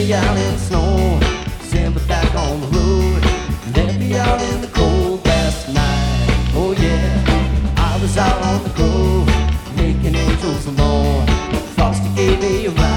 me out in snow, send me back on the road. Left me out in the cold last night. Oh yeah, I was out on the grove, making angels alone. Frosty gave me a ride.